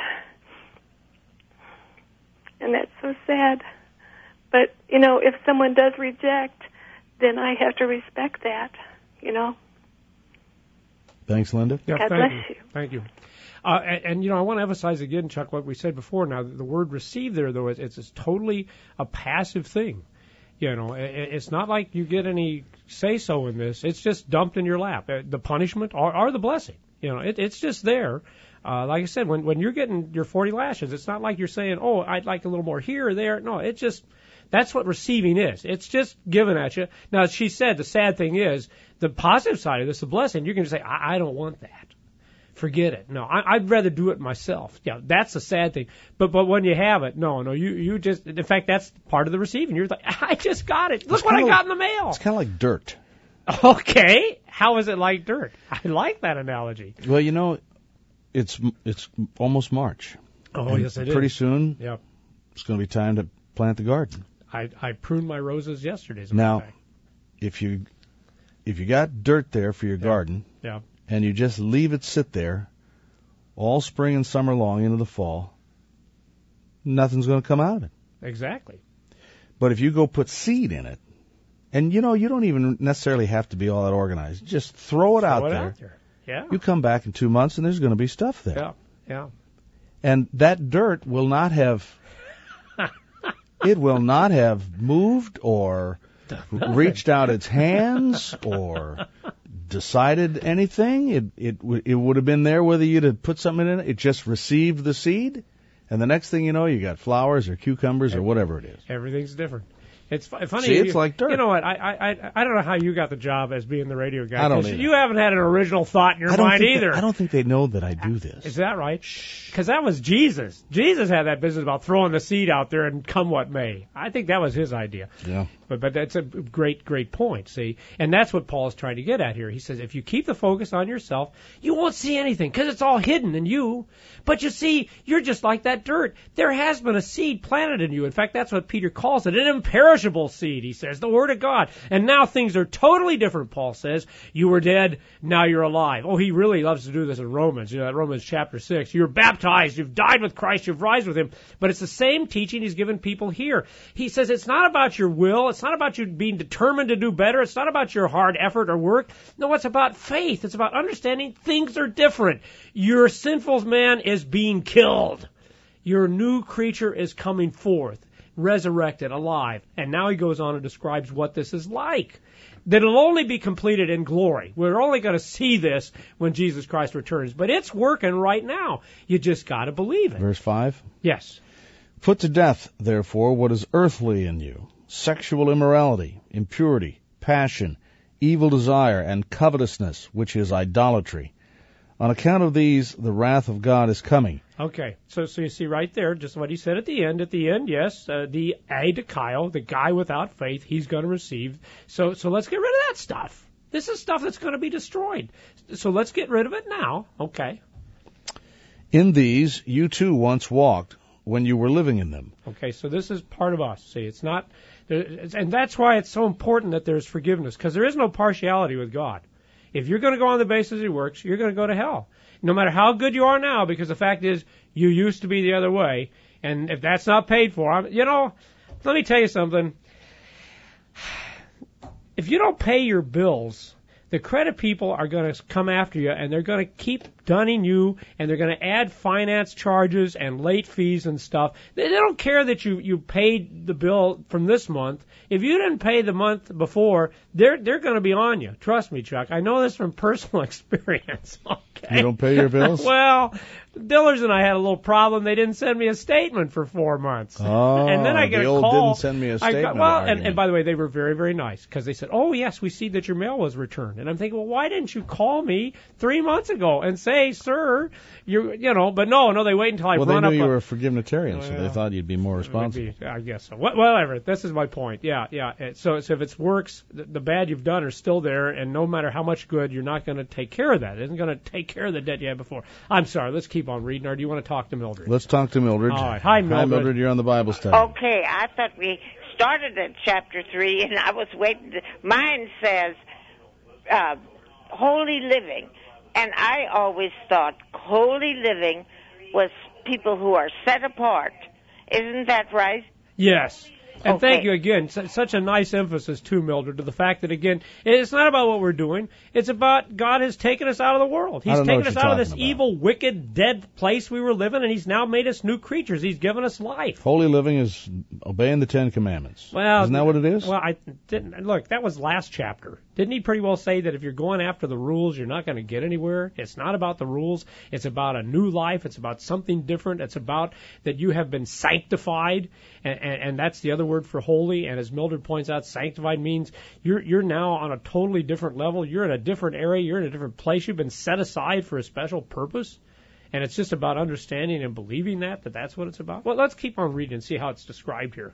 And that's so sad. But, you know, if someone does reject, then I have to respect that, you know. Thanks, Linda. Yeah, God thank bless you. you. Thank you. Uh, and, and, you know, I want to emphasize again, Chuck, what we said before. Now, the word receive there, though, it's, it's totally a passive thing. You know, it, it's not like you get any say-so in this. It's just dumped in your lap. Uh, The punishment or, or the blessing. You know, it, it's just there. Uh, like I said, when, when you're getting your forty lashes, it's not like you're saying, oh, I'd like a little more here or there. No, it's just, that's what receiving is. It's just given at you. Now, as she said, the sad thing is, the positive side of this, the blessing, you can just say, I, I don't want that. Forget it. No, I, I'd rather do it myself. Yeah, that's the sad thing. But but when you have it, no, no, you you just, in fact, that's part of the receiving. You're like, I just got it. Look It's what I kinda got in the mail. It's kind of like dirt. Okay. How is it like dirt? I like that analogy. Well, you know, it's it's almost March. Oh, And yes, it Pretty is. soon, Yeah. it's going to be time to plant the garden. I, I pruned my roses yesterday. as a Now, matter of fact. If you if you got dirt there for your garden, Yeah. and you just leave it sit there all spring and summer long into the fall, nothing's going to come out of it. Exactly. But if you go put seed in it, and you know, you don't even necessarily have to be all that organized. Just throw it, out, Throw it there. out there. Yeah. You come back in two months and there's going to be stuff there. Yeah. Yeah. And that dirt will not have, it will not have moved or reached out its hands or decided anything. It it w- it would have been there whether you'd have put something in it. It just received the seed, and the next thing you know, you got flowers or cucumbers or whatever it is. Everything's different. It's fu- funny. See, it's you, like dirt. You know what? I, I I I don't know how you got the job as being the radio guy. I don't 'cause either. You haven't had an original thought in your I don't mind think either. They, I don't think they know that I do this. Is that right? Because that was Jesus. Jesus had that business about throwing the seed out there and come what may. I think that was his idea. Yeah. But but that's a great, great point, see? And that's what Paul is trying to get at here. He says if you keep the focus on yourself, you won't see anything because it's all hidden in you. But you see, you're just like that dirt. There has been a seed planted in you. In fact, that's what Peter calls it, an imperishable seed, he says, the Word of God. And now things are totally different, Paul says. You were dead, now you're alive. Oh, he really loves to do this in Romans, you know, Romans chapter six. You're baptized, you've died with Christ, you've risen with him. But it's the same teaching he's given people here. He says it's not about your will, it's not about you being determined to do better, it's not about your hard effort or work. No, it's about faith. It's about understanding things are different. Your sinful man is being killed. Your new creature is coming forth, resurrected, alive. And now he goes on and describes what this is like. That it'll only be completed in glory. We're only going to see this when Jesus Christ returns. But it's working right now. You just got to believe it. Verse five. Yes. Put to death, therefore, what is earthly in you, sexual immorality, impurity, passion, evil desire, and covetousness, which is idolatry. On account of these, the wrath of God is coming. Okay, so so you see right there, just what he said at the end. At the end, yes, uh, the aidikao, the guy without faith, he's going to receive. So so let's get rid of that stuff. This is stuff that's going to be destroyed. So let's get rid of it now. Okay. In these you too once walked when you were living in them. Okay, so this is part of us. See, it's not, and that's why it's so important that there's forgiveness, because there is no partiality with God. If you're going to go on the basis of your works, you're going to go to hell. No matter how good you are now, because the fact is, you used to be the other way, and if that's not paid for, I'm, you know, let me tell you something. If you don't pay your bills, the credit people are going to come after you, and they're going to keep dunning you, and they're going to add finance charges and late fees and stuff. They, they don't care that you, you paid the bill from this month. If you didn't pay the month before, they're they're going to be on you. Trust me, Chuck. I know this from personal experience. Okay. You don't pay your bills? Well, Dillers and I had a little problem. They didn't send me a statement for four months. Oh, and then I get the a old call. didn't send me a I statement. got, well, and, argument. and by the way, they were very, very nice because they said, "Oh yes, we see that your mail was returned." And I'm thinking, well, why didn't you call me three months ago and say, "Sir, you you know?" But no, no, they wait until I well, run they up. knew you a, were a forgivenitarian, so well, they thought you'd be more responsible. Maybe, I guess so. What, whatever. This is my point. Yeah, yeah. So, so if it works, the, the bad you've done are still there, and no matter how much good, you're not going to take care of that. It isn't going to take care of the debt you had before. I'm sorry. Let's keep on reading. Or do you want to talk to Mildred? Let's talk to Mildred. All right. Hi, Mildred. Hi, Mildred. You're on the Bible study. Okay, I thought we started at chapter three, and I was waiting. To, mine says uh, holy living, and I always thought holy living was people who are set apart. Isn't that right? Yes. And Okay. thank you again. S- such a nice emphasis, too, Mildred, to the fact that, again, it's not about what we're doing. It's about God has taken us out of the world. I He's don't know taken what us you're out of this talking about. evil, wicked, dead place we were living, and He's now made us new creatures. He's given us life. Holy living is obeying the Ten Commandments. Well, Isn't that what it is? Well, I didn't look. That was last chapter. Didn't he pretty well say that if you're going after the rules, you're not going to get anywhere? It's not about the rules. It's about a new life. It's about something different. It's about that you have been sanctified, and, and, and that's the other word for holy. And as Mildred points out, sanctified means you're you're now on a totally different level. You're in a different area. You're in a different place. You've been set aside for a special purpose. And it's just about understanding and believing that, that that's what it's about. Well, let's keep on reading and see how it's described here.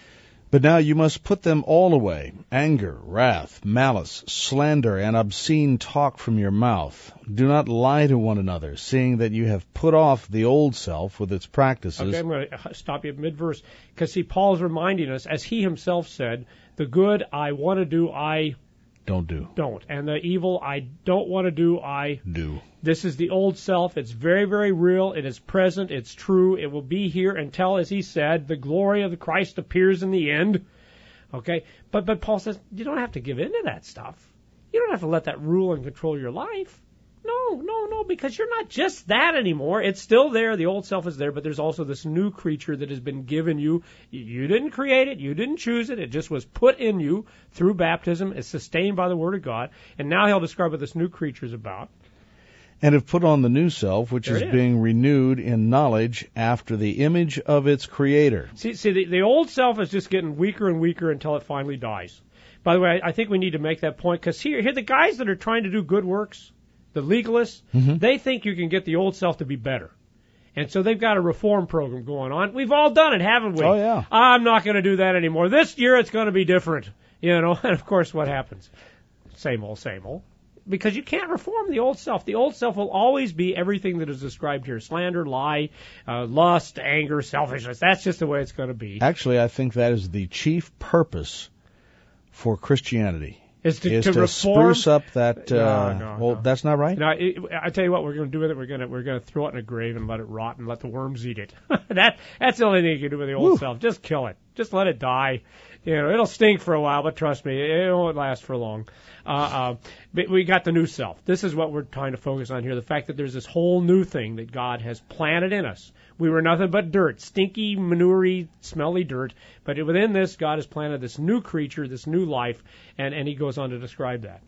But now you must put them all away, anger, wrath, malice, slander, and obscene talk from your mouth. Do not lie to one another, seeing that you have put off the old self with its practices. Okay, I'm going to stop you at mid-verse. Because, see, Paul's reminding us, as he himself said, the good I want to do, I Don't do. don't. And the evil I don't want to do, I Do. This is the old self. It's very, very real. It is present. It's true. It will be here until, as he said, the glory of the Christ appears in the end. Okay? But but Paul says, you don't have to give in to that stuff. You don't have to let that rule and control your life. No, no, no, because you're not just that anymore. It's still there. The old self is there, but there's also this new creature that has been given you. You didn't create it. You didn't choose it. It just was put in you through baptism. It's sustained by the Word of God. And now he'll describe what this new creature is about. And have put on the new self, which There is it is. being renewed in knowledge after the image of its creator. See, see, the, the old self is just getting weaker and weaker until it finally dies. By the way, I, I think we need to make that point, because here, here, the guys that are trying to do good works, the legalists, Mm-hmm. they think you can get the old self to be better. And so they've got a reform program going on. We've all done it, haven't we? Oh, yeah. I'm not going to do that anymore. This year it's going to be different. You know, and of course what happens? Same old, same old. Because you can't reform the old self. The old self will always be everything that is described here. Slander, lie, uh, lust, anger, selfishness. That's just the way it's going to be. Actually, I think that is the chief purpose for Christianity. Is to, is to to reform. spruce up that. Uh, No, no, well, no. that's not right. Now, it, I tell you what, we're going to do with it. We're going to we're going to throw it in a grave and let it rot and let the worms eat it. that that's the only thing you can do with the old Woo. self. Just kill it. Just let it die. You know, it'll stink for a while, but trust me, it won't last for long. Uh, uh, but we got the new self. This is what we're trying to focus on here. The fact that there's this whole new thing that God has planted in us. We were nothing but dirt, stinky, manure-y, smelly dirt. But within this, God has planted this new creature, this new life, and, and he goes on to describe that.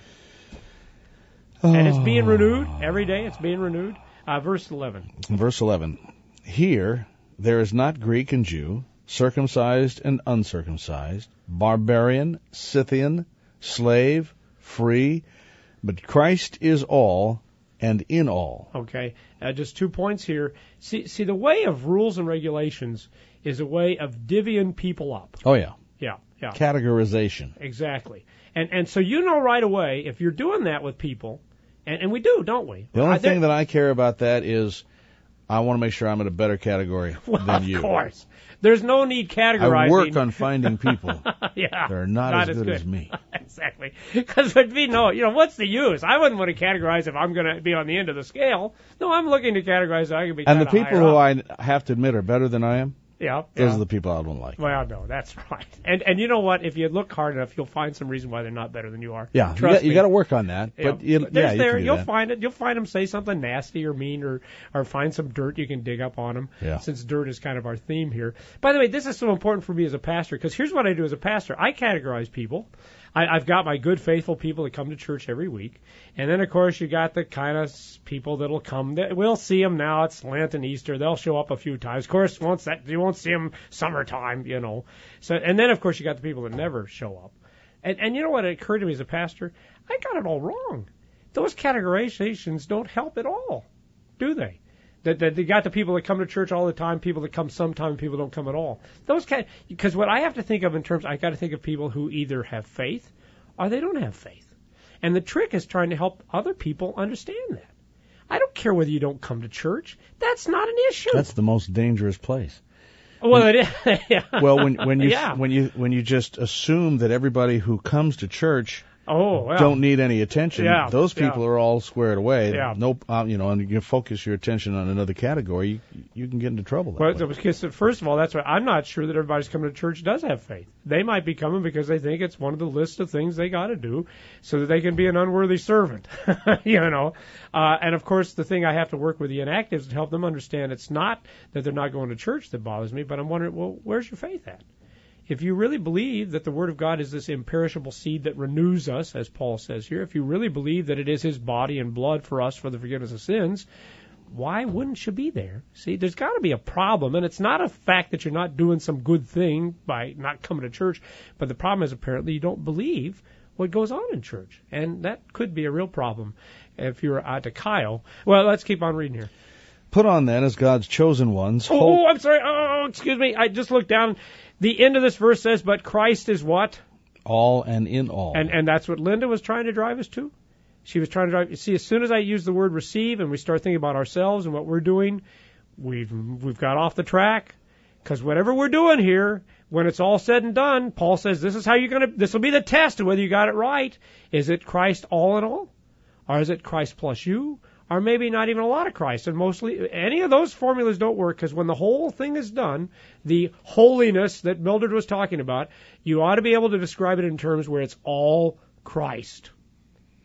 And it's being renewed every day. It's being renewed. Uh, verse eleven. Verse eleven. Here there is not Greek and Jew, circumcised and uncircumcised, barbarian, Scythian, slave, free, but Christ is all and in all. Okay, uh, just two points here. See, see, the way of rules and regulations is a way of divvying people up. Oh, yeah. Yeah, yeah, Categorization. exactly. And and so you know right away if you're doing that with people, and, and we do, don't we? The only I, there- thing that I care about that is I want to make sure I'm in a better category well, than you. of course, there's no need categorizing. I work on finding people yeah, that are not, as good, as me. Exactly. Because there'd be no, you know, what's the use? I wouldn't want to categorize if I'm going to be on the end of the scale. No, I'm looking to categorize so I can be And the kinda people higher who up. I have to admit are better than I am, yeah, those yeah. are the people I don't like. Well, no, that's right. And and you know what? If you look hard enough, you'll find some reason why they're not better than you are. Yeah, you Trust got, you me. got to work on that. Yeah. But you, But yeah, there's you there, can do you'll that. find it. You'll find them say something nasty or mean, or or find some dirt you can dig up on them. Yeah. Since dirt is kind of our theme here. By the way, this is so important for me as a pastor, because here's what I do as a pastor. I categorize people. I, I've got my good, faithful people that come to church every week, and then of course you got the kind of people that'll come. That, we'll see them now. It's Lent and Easter. They'll show up a few times. Of course, once that you won't see them summertime, you know. So and then of course you got the people that never show up. And and you know what? It occurred to me as a pastor, I got it all wrong. Those categorizations don't help at all, do they? That, that they got the people that come to church all the time, people that come sometime, people don't come at all. Those kind, because what I have to think of in terms, I got to think of people who either have faith or they don't have faith. And the trick is trying to help other people understand that. I don't care whether you don't come to church. That's not an issue. That's the most dangerous place. well, it is. yeah. Well, when when you Yeah. when you when you just assume that everybody who comes to church oh, well. don't need any attention, Yeah, those yeah. people are all squared away. Yeah. Nope, uh, you know, and you focus your attention on another category, you, you can get into trouble. That Well, way. because first of all, that's why I'm not sure that everybody's coming to church does have faith. They might be coming because they think it's one of the list of things they got to do so that they can be an unworthy servant, you know. Uh, and of course, the thing I have to work with the inactives to help them understand it's not that they're not going to church that bothers me, but I'm wondering, well, where's your faith at? If you really believe that the Word of God is this imperishable seed that renews us, as Paul says here, if you really believe that it is His body and blood for us for the forgiveness of sins, why wouldn't you be there? See, there's got to be a problem, and it's not a fact that you're not doing some good thing by not coming to church, but the problem is apparently you don't believe what goes on in church, and that could be a real problem if you're out to Kyle. Well, let's keep on reading here. Put on then as God's chosen ones. Oh, whole- oh, I'm sorry. Oh, excuse me. I just looked down. The end of this verse says, but Christ is what? all and in all. And and that's what Linda was trying to drive us to. She was trying to drive. You see, as soon as I use the word receive and we start thinking about ourselves and what we're doing, we've we've got off the track. Because whatever we're doing here, when it's all said and done, Paul says this is how you're gonna. This will be the test of whether you got it right. Is it Christ all in all, or is it Christ plus you, or maybe not even a lot of Christ? And mostly, any of those formulas don't work because when the whole thing is done, the holiness that Mildred was talking about, you ought to be able to describe it in terms where it's all Christ.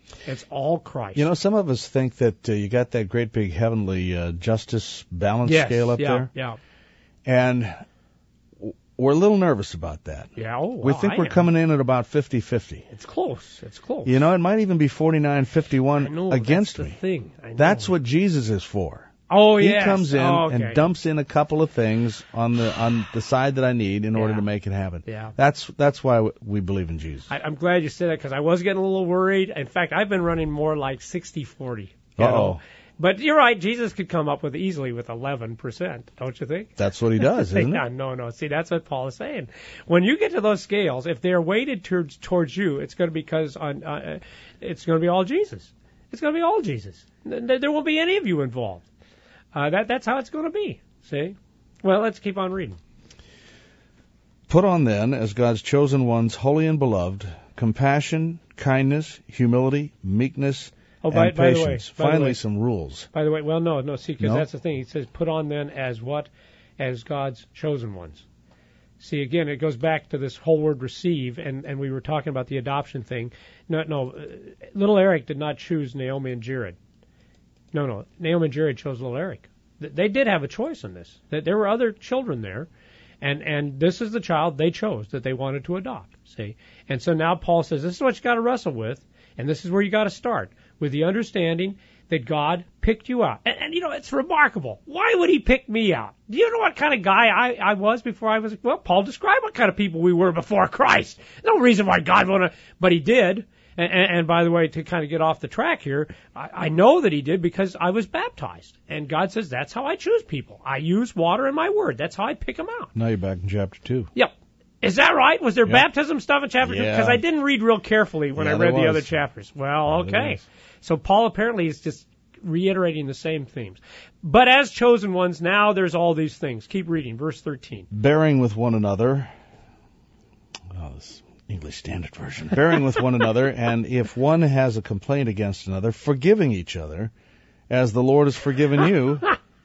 It's all Christ. You know, some of us think that uh, you got that great big heavenly uh, justice balance yes, scale up yeah, there. Yeah, And we're a little nervous about that. yeah. Oh, We well, think I we're am. coming in at about fifty-fifty. It's close. It's close. You know, it might even be forty-nine I fifty-one know, against that's me. the thing. I know. That's what Jesus is for. Oh, He yes. comes in oh, okay. and dumps in a couple of things on the on the side that I need in order Yeah. to make it happen. Yeah. That's that's why we believe in Jesus. I, I'm glad you said that because I was getting a little worried. In fact, I've been running more like sixty forty. you Uh-oh. know. But you're right. Jesus could come up with easily with eleven percent, don't you think? That's what he does, isn't yeah, it? no, no. See, that's what Paul is saying. When you get to those scales, if they're weighted towards towards you, it's going to be because on uh, it's going to be all Jesus. It's going to be all Jesus. There, there won't be any of you involved. Uh, that that's how it's going to be. See? Well, let's keep on reading. Put on then, as God's chosen ones, holy and beloved, compassion, kindness, humility, meekness, Oh, by, and by the way, patience. by the Finally, way. some rules. By the way, well, no, no. See, because No? that's the thing. He says, "Put on then as what, as God's chosen ones." See, again, it goes back to this whole word "receive," and and we were talking about the adoption thing. No, no. Uh, little Eric did not choose Naomi and Jared. No, no. Naomi and Jared chose little Eric. Th- They did have a choice in this. That there were other children there, and and this is the child they chose that they wanted to adopt. See, and so now Paul says this is what you got to wrestle with, and this is where you got to start with the understanding that God picked you out. And, and you know, it's remarkable. Why would he pick me out? Do you know what kind of guy I, I was before I was? Well, Paul described what kind of people we were before Christ. No reason why God would have, but he did. And, and, and by the way, to kind of get off the track here, I, I know that he did because I was baptized. And God says that's how I choose people. I use water and my word. That's how I pick them out. Now you're back in chapter two. Yep. Is that right? Was there Yep. baptism stuff in chapter two? Yeah. Because I didn't read real carefully when Yeah, I read there the was. other chapters. Well, Yeah, there okay. was. So Paul apparently is just reiterating the same themes. But as chosen ones, now there's all these things. Keep reading, verse thirteen. Bearing with one another. Oh, this English Standard Version. Bearing with one another, and if one has a complaint against another, forgiving each other, as the Lord has forgiven you.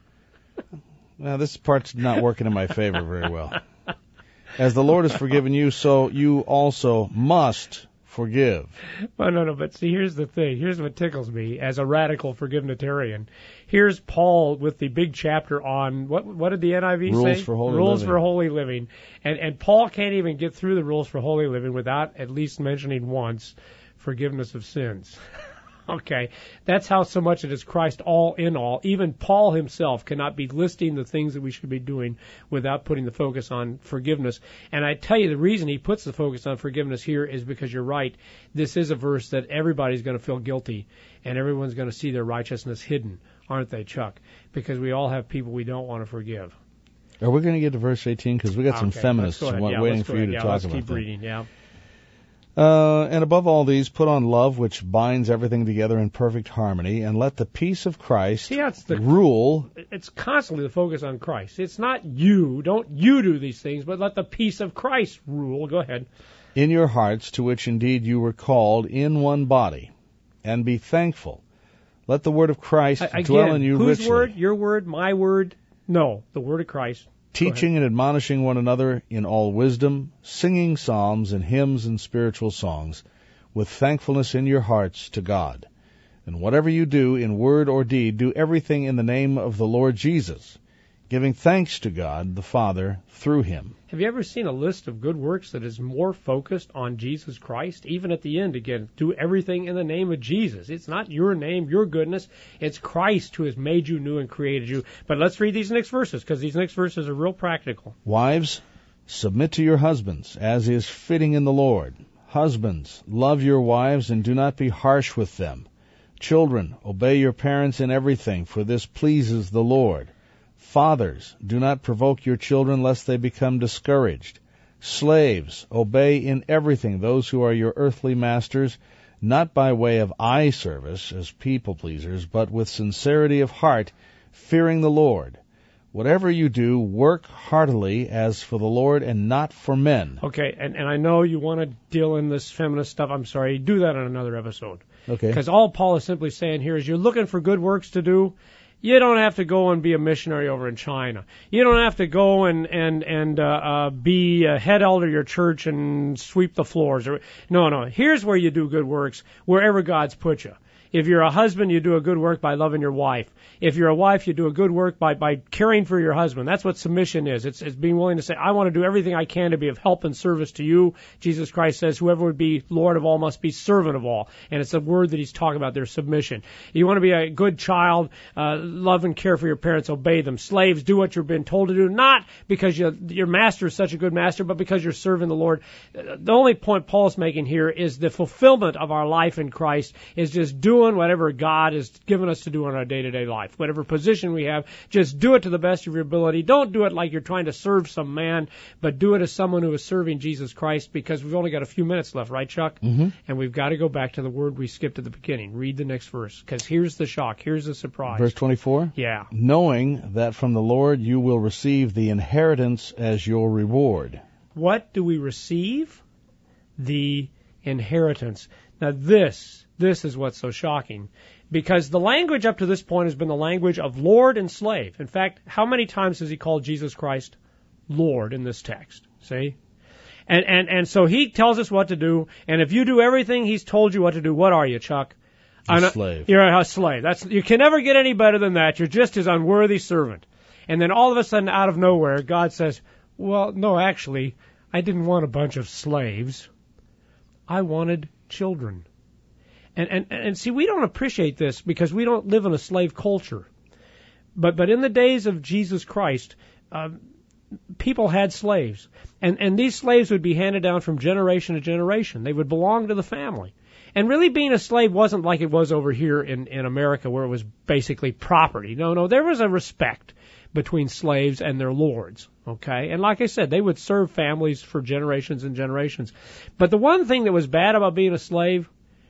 Now, this part's not working in my favor very well. As the Lord has forgiven you, so you also must forgive. Well, no, no, but see, here's the thing. Here's what tickles me as a radical forgivenitarian. Here's Paul with the big chapter on, what What did the N I V Rules say? for holy Rules living. for holy living. And, and Paul can't even get through the rules for holy living without at least mentioning once forgiveness of sins. Okay, that's how so much it is Christ all in all. Even Paul himself cannot be listing the things that we should be doing without putting the focus on forgiveness. And I tell you, the reason he puts the focus on forgiveness here is because you're right. This is a verse that everybody's going to feel guilty, and everyone's going to see their righteousness hidden, aren't they, Chuck? Because we all have people we don't want to forgive. Are we going to get to verse eighteen? Because we got some Okay, feminists let's go ahead. Yeah, waiting let's for go you ahead. to yeah, talk let's about keep that. reading, yeah. Uh, and above all these, put on love, which binds everything together in perfect harmony, and let the peace of Christ See, that's the rule. It's constantly the focus on Christ. It's not you. Don't you do these things, but let the peace of Christ rule. Go ahead. In your hearts, to which indeed you were called in one body, and be thankful. Let the word of Christ Again, dwell in you whose richly, word? Your word? My word? No, the word of Christ. teaching and admonishing one another in all wisdom, singing psalms and hymns and spiritual songs, with thankfulness in your hearts to God. And whatever you do in word or deed, do everything in the name of the Lord Jesus, giving thanks to God the Father through him. Have you ever seen a list of good works that is more focused on Jesus Christ? Even at the end, again, do everything in the name of Jesus. It's not your name, your goodness. It's Christ who has made you new and created you. But let's read these next verses, because these next verses are real practical. Wives, submit to your husbands, as is fitting in the Lord. Husbands, love your wives and do not be harsh with them. Children, obey your parents in everything, for this pleases the Lord. Fathers, do not provoke your children lest they become discouraged. Slaves, obey in everything those who are your earthly masters, not by way of eye service as people pleasers, but with sincerity of heart, fearing the Lord. Whatever you do, work heartily as for the Lord and not for men. Okay, and, and I know you want to deal in this feminist stuff. I'm sorry. Do that on another episode. Okay. Because all Paul is simply saying here is you're looking for good works to do. You don't have to go and be a missionary over in China. You don't have to go and and and uh, uh, be a head elder of your church and sweep the floors. Or no, no. Here's where you do good works, wherever God's put you. If you're a husband, you do a good work by loving your wife. If you're a wife, you do a good work by, by caring for your husband. That's what submission is. It's, it's being willing to say, I want to do everything I can to be of help and service to you. Jesus Christ says, whoever would be Lord of all must be servant of all. And it's a word that he's talking about there, submission. You want to be a good child, uh, love and care for your parents, obey them. Slaves, do what you've been told to do, not because you, your master is such a good master, but because you're serving the Lord. The only point Paul's making here is the fulfillment of our life in Christ is just doing whatever God has given us to do in our day-to-day life. Whatever position we have, just do it to the best of your ability. Don't do it like you're trying to serve some man, but do it as someone who is serving Jesus Christ, because we've only got a few minutes left, right, Chuck? Mm-hmm. And we've got to go back to the word we skipped at the beginning. Read the next verse, because here's the shock. Here's the surprise. Verse twenty-four? Yeah. Knowing that from the Lord you will receive the inheritance as your reward. What do we receive? The inheritance. Now this, this is what's so shocking, because the language up to this point has been the language of Lord and slave. In fact, how many times has he called Jesus Christ Lord in this text? See? And, and, and so he tells us what to do, and if you do everything he's told you what to do, what are you, Chuck? A slave. You're a slave. That's, you can never get any better than that. You're just his unworthy servant. And then all of a sudden, out of nowhere, God says, well, no, actually, I didn't want a bunch of slaves. I wanted children. And, and, and see, we don't appreciate this because we don't live in a slave culture. But, but in the days of Jesus Christ, uh, people had slaves. And, and these slaves would be handed down from generation to generation. They would belong to the family. And really being a slave wasn't like it was over here in, in America, where it was basically property. No, no, there was a respect between slaves and their lords, okay? And like I said, they would serve families for generations and generations. But the one thing that was bad about being a slave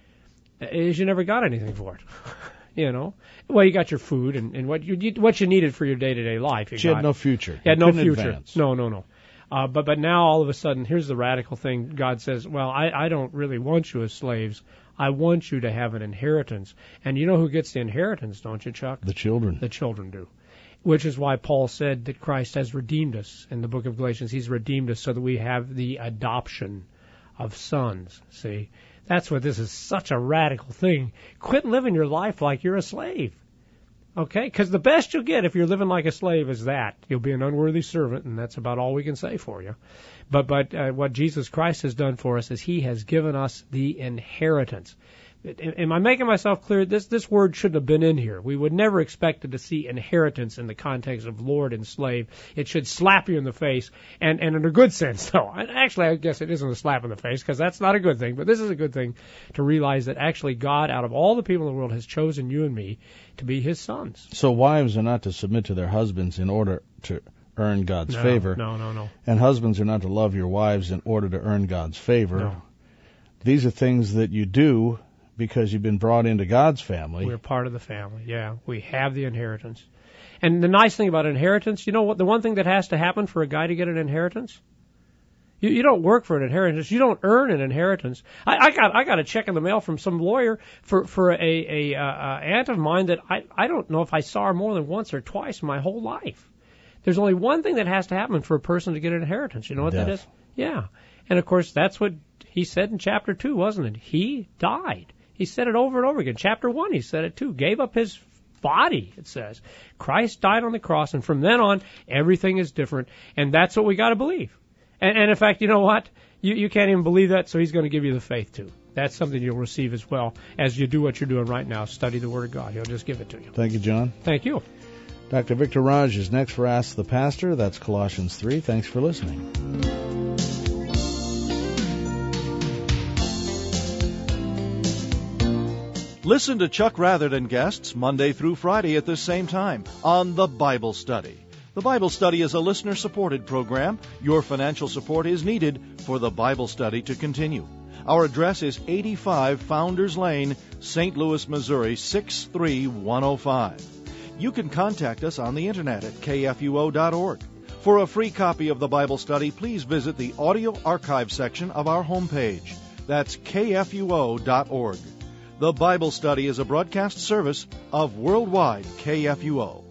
is you never got anything for it, you know? Well, you got your food and, and what you what you needed for your day-to-day life. You she got, had no future. You had you no future. Advance. No, no, no. Uh, but but now all of a sudden, here's the radical thing. God says, well, I, I don't really want you as slaves. I want you to have an inheritance. And you know who gets the inheritance, don't you, Chuck? The children. The children do. Which is why Paul said that Christ has redeemed us in the book of Galatians. He's redeemed us so that we have the adoption of sons. See, that's what this is, such a radical thing. Quit living your life like you're a slave. Okay? Because the best you'll get if you're living like a slave is that. You'll be an unworthy servant, and that's about all we can say for you. But but uh, what Jesus Christ has done for us is he has given us the inheritance. Am I making myself clear? This this word shouldn't have been in here. We would never expect to see inheritance in the context of Lord and slave. It should slap you in the face, and, and in a good sense, though. Actually, I guess it isn't a slap in the face, because that's not a good thing, but this is a good thing to realize that actually God, out of all the people in the world, has chosen you and me to be his sons. So wives are not to submit to their husbands in order to earn God's no, favor. No, no, no. And husbands are not to love your wives in order to earn God's favor. No. These are things that you do because you've been brought into God's family. We're part of the family, yeah. We have the inheritance. And the nice thing about inheritance, you know what? The one thing that has to happen for a guy to get an inheritance? You, you don't work for an inheritance. You don't earn an inheritance. I, I got I got a check in the mail from some lawyer for for a, a, a, a aunt of mine that I, I don't know if I saw her more than once or twice in my whole life. There's only one thing that has to happen for a person to get an inheritance. You know what Death. that is? Yeah. And, of course, that's what he said in chapter two, wasn't it? He died. He said it over and over again. Chapter one, he said it too. Gave up his body, it says. Christ died on the cross, and from then on, everything is different. And that's what we got to believe. And, and, in fact, you know what? You, you can't even believe that, so he's going to give you the faith, too. That's something you'll receive as well as you do what you're doing right now. Study the Word of God. He'll just give it to you. Thank you, John. Thank you. Doctor Victor Raj is next for Ask the Pastor. That's Colossians three. Thanks for listening. Listen to Chuck Rather and guests Monday through Friday at this same time on The Bible Study. The Bible Study is a listener-supported program. Your financial support is needed for The Bible Study to continue. Our address is eighty-five Founders Lane, Saint Louis, Missouri, six three one oh five. You can contact us on the internet at K F U O dot org. For a free copy of the Bible Study, please visit the audio archive section of our homepage. That's K F U O dot org. The Bible Study is a broadcast service of Worldwide K F U O.